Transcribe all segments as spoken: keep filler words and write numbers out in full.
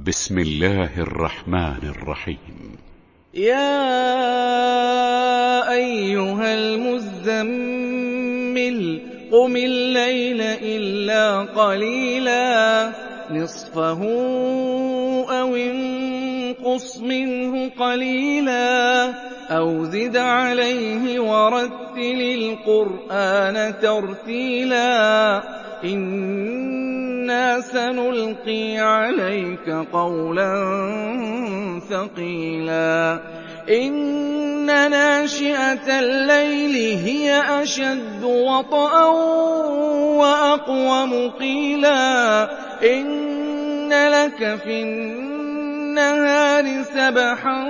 بسم الله الرحمن الرحيم. يا أيها المزمل قم الليل إلا قليلا نصفه أو انقص منه قليلا أو زد عليه ورتل القرآن ترتيلا إنا سنلقي عليك قولا ثقيلا إن ناشئة الليل هي أشد وطئا وأقوم قيلا إن لك في النهار سبحا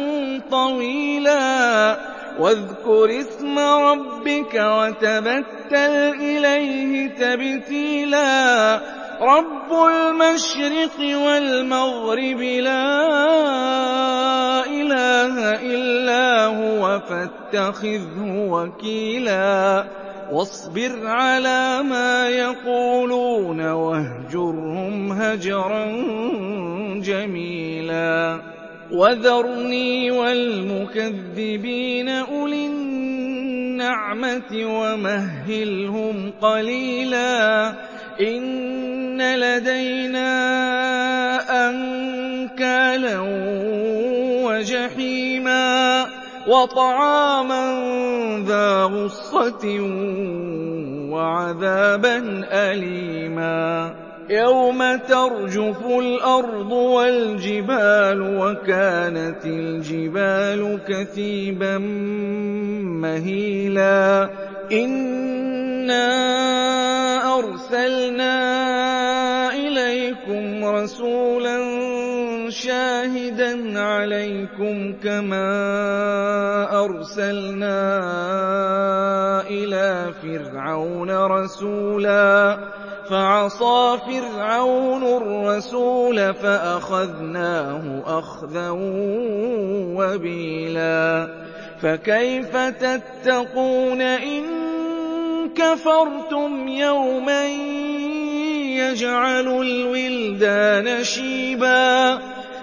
طويلا واذكر اسم ربك وتبتل إليه تبتيلا رب المشرق والمغرب لا إله إلا هو فاتخذه وكيلا واصبر على ما يقولون واهجرهم هجرا جميلا وذرني والمكذبين أولي النعمة ومهلهم قليلا إن لدينا أنكالا وجحيما وطعاما ذا غصة وعذابا أليما يوم ترجف الأرض والجبال وكانت الجبال كثيبا مهيلا إنا أرسلنا إليكم رسولا شاهدا عليكم كما أرسلنا إلى فرعون رسولا فعصى فرعون الرسول فأخذناه أخذا وبيلا فكيف تتقون إن كفرتم يوما يجعل الولدان شيبا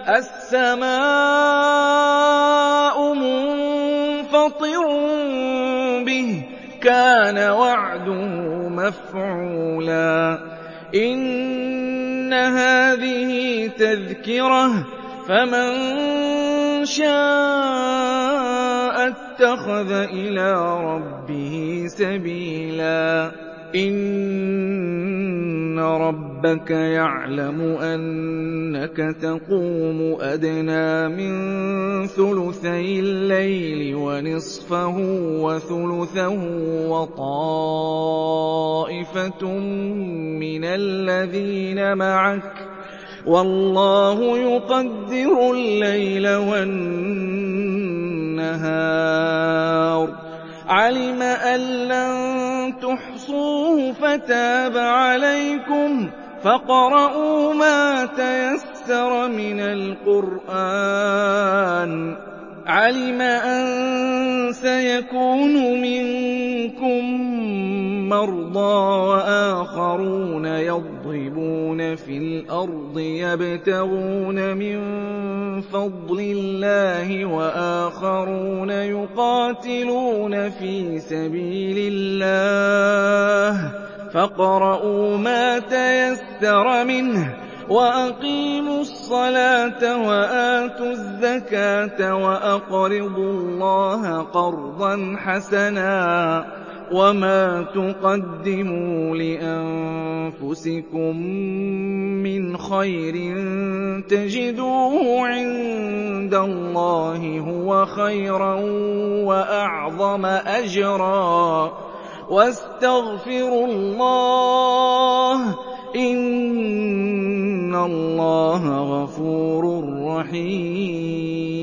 السماء منفطر به كان وعده مفعولا إن هذه تذكرة فمن شاء اتخذ إلى ربه سبيلا إن ربك يعلم أنك تقوم أدنى من ثلثي الليل ونصفه وثلثه وطائفة من الذين معك والله يقدر الليل والنهار علم أن لن تحصوه فتاب عليكم فاقرؤوا ما تيسر من القرآن علم أن سيكون منكم مرضى وآخرون يضربون في الأرض يبتغون من فضل الله وآخرون يقاتلون في سبيل الله فاقرؤوا ما تيسر منه وأقيموا الصلاة وآتوا الزكاة وأقرضوا الله قرضا حسنا وما تقدموا لأنفسكم من خير تجدوه عند الله هو خيرا وأعظم أجرا واستغفروا الله إن الله غفور رحيم